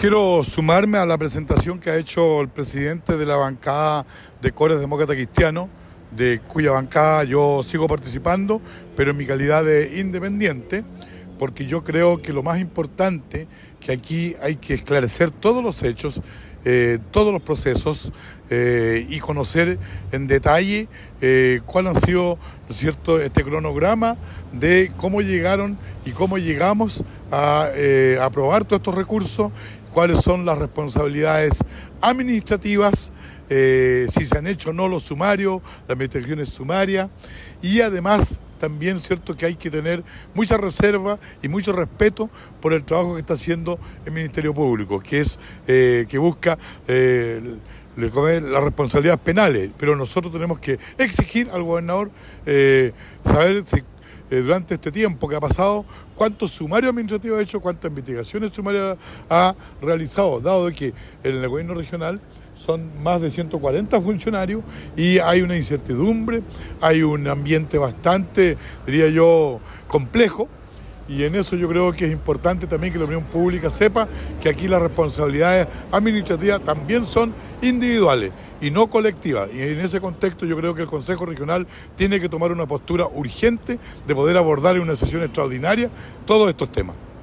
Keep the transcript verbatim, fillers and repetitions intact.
quiero sumarme a la presentación que ha hecho el presidente de la bancada de Cores Demócrata Cristiano, de cuya bancada yo sigo participando, pero en mi calidad de independiente, porque yo creo que lo más importante, que aquí hay que esclarecer todos los hechos, eh, todos los procesos eh, y conocer en detalle eh, cuál han sido, ¿no es cierto?, este cronograma de cómo llegaron y cómo llegamos a eh, aprobar todos estos recursos, cuáles son las responsabilidades administrativas, eh, si se han hecho o no los sumarios, las investigaciones sumarias, y además también cierto que hay que tener mucha reserva y mucho respeto por el trabajo que está haciendo el Ministerio Público, que es eh, que busca eh, las responsabilidades penales, pero nosotros tenemos que exigir al gobernador eh, saber si eh, durante este tiempo que ha pasado cuántos sumarios administrativos ha hecho, cuántas investigaciones sumarias ha realizado, dado que en el gobierno regional son más de ciento cuarenta funcionarios y hay una incertidumbre, hay un ambiente bastante, diría yo, complejo, y en eso yo creo que es importante también que la opinión pública sepa que aquí las responsabilidades administrativas también son individuales y no colectivas, y en ese contexto yo creo que el Consejo Regional tiene que tomar una postura urgente de poder abordar en una sesión extraordinaria todos estos temas.